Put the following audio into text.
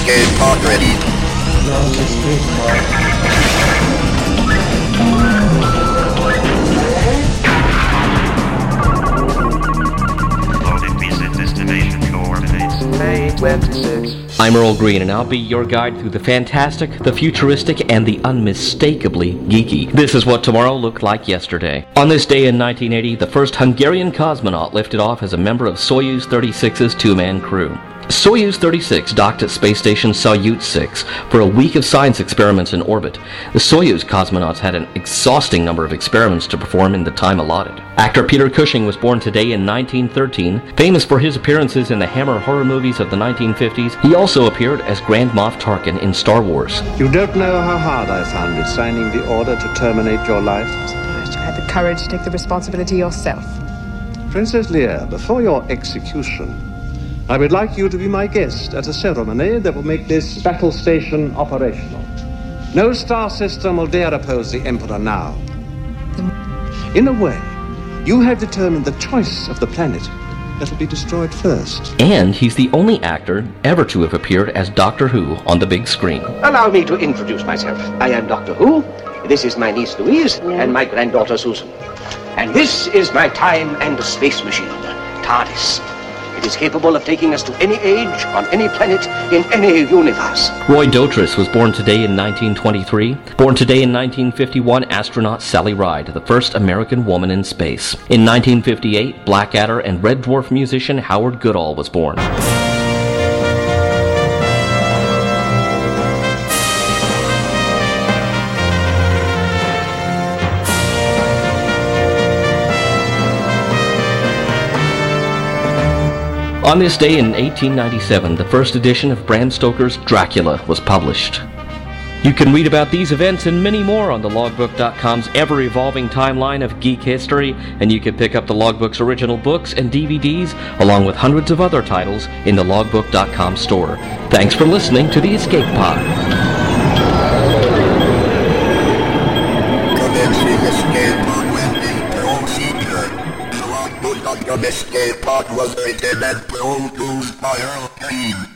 escape pod ready. Launch escape pod. May 26. I'm Earl Green, and I'll be your guide through the fantastic, the futuristic, and the unmistakably geeky. This is what tomorrow looked like yesterday. On this day in 1980, the first Hungarian cosmonaut lifted off as a member of Soyuz 36's two-man crew. Soyuz 36 docked at space station Salyut 6 for a week of science experiments in orbit. The Soyuz cosmonauts had an exhausting number of experiments to perform in the time allotted. Actor Peter Cushing was born today in 1913. Famous for his appearances in the Hammer horror movies of the 1950s, he also appeared as Grand Moff Tarkin in Star Wars. You don't know how hard I found it signing the order to terminate your life. I'm surprised you had the courage to take the responsibility yourself. Princess Leia, before your execution, I would like you to be my guest at a ceremony that will make this battle station operational. No star system will dare oppose the Emperor now. In a way, you have determined the choice of the planet that will be destroyed first. And he's the only actor ever to have appeared as Doctor Who on the big screen. Allow me to introduce myself. I am Doctor Who. This is my niece Louise and my granddaughter Susan. And this is my time and space machine, TARDIS. It is capable of taking us to any age, on any planet, in any universe. Roy Dotrice was born today in 1923. Born today in 1951, astronaut Sally Ride, the first American woman in space. In 1958, Blackadder and Red Dwarf musician Howard Goodall was born. On this day in 1897, the first edition of Bram Stoker's Dracula was published. You can read about these events and many more on the Logbook.com's ever-evolving timeline of geek history, and you can pick up the Logbook's original books and DVDs, along with hundreds of other titles, in the Logbook.com store. Thanks for listening to the Escape Pod. Commencing escape pod landing procedure. The Logbook.com escape pod was written and produced by Earl Green.